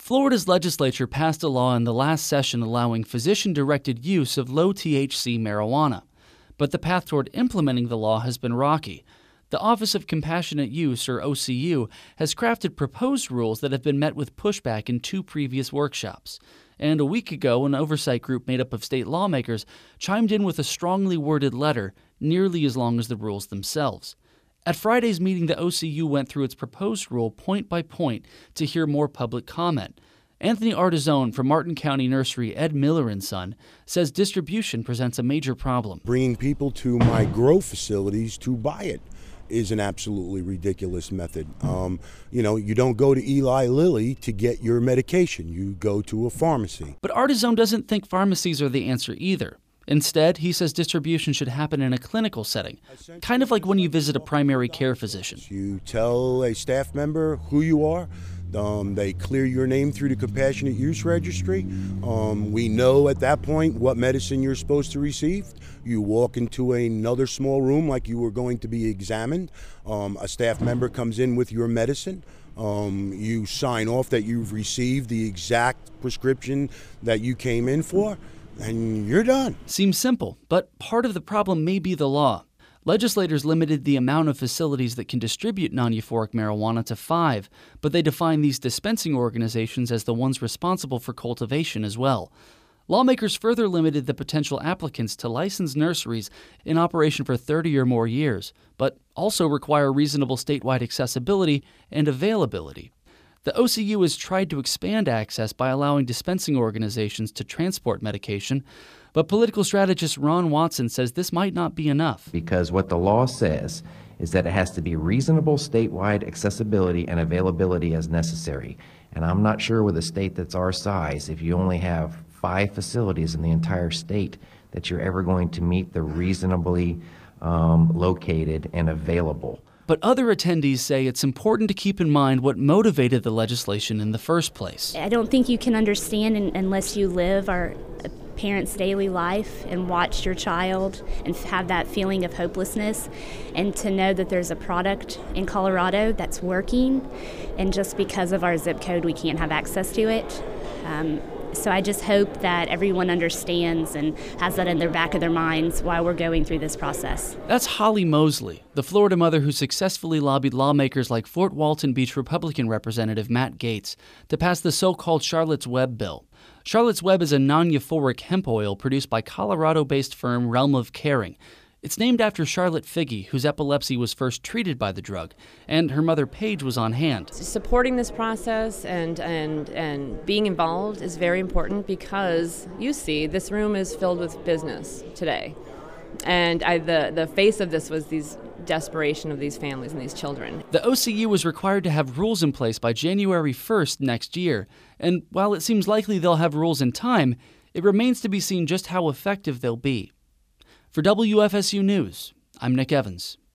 Florida's legislature passed a law in the last session allowing physician-directed use of low-THC marijuana. But the path toward implementing the law has been rocky. The Office of Compassionate Use, or OCU, has crafted proposed rules that have been met with pushback in 2 previous workshops. And a week ago, an oversight group made up of state lawmakers chimed in with a strongly worded letter, nearly as long as the rules themselves. At Friday's meeting, the OCU went through its proposed rule point by point to hear more public comment. Anthony Artizone from Martin County Nursery Ed Miller & Son says distribution presents a major problem. Bringing people to my grow facilities to buy it is an absolutely ridiculous method. You don't go to Eli Lilly to get your medication. You go to a pharmacy. But Artizone doesn't think pharmacies are the answer either. Instead, he says distribution should happen in a clinical setting, kind of like when you visit a primary care physician. You tell a staff member who you are. They clear your name through the Compassionate Use Registry. We know at that point what medicine you're supposed to receive. You walk into another small room like you were going to be examined. A staff member comes in with your medicine. You sign off that you've received the exact prescription that you came in for, and you're done. Seems simple, but part of the problem may be the law. Legislators limited the amount of facilities that can distribute non-euphoric marijuana to 5, but they define these dispensing organizations as the ones responsible for cultivation as well. Lawmakers further limited the potential applicants to licensed nurseries in operation for 30 or more years, but also require reasonable statewide accessibility and availability. The OCU has tried to expand access by allowing dispensing organizations to transport medication, but political strategist Ron Watson says this might not be enough. Because what the law says is that it has to be reasonable statewide accessibility and availability as necessary. And I'm not sure with a state that's our size, if you only have 5 facilities in the entire state, that you're ever going to meet the reasonably located and available. But other attendees say it's important to keep in mind what motivated the legislation in the first place. I don't think you can understand unless you live our parents' daily life and watch your child and have that feeling of hopelessness, and to know that there's a product in Colorado that's working, and just because of our zip code we can't have access to it. So I just hope that everyone understands and has that in the back of their minds while we're going through this process. That's Holly Mosley, the Florida mother who successfully lobbied lawmakers like Fort Walton Beach Republican Representative Matt Gaetz to pass the so-called Charlotte's Web bill. Charlotte's Web is a non-euphoric hemp oil produced by Colorado-based firm Realm of Caring. It's named after Charlotte Figge, whose epilepsy was first treated by the drug, and her mother Paige was on hand. Supporting this process and being involved is very important because, you see, this room is filled with business today. And the face of this was these desperation of these families and these children. The OCU was required to have rules in place by January 1st next year, and while it seems likely they'll have rules in time, it remains to be seen just how effective they'll be. For WFSU News, I'm Nick Evans.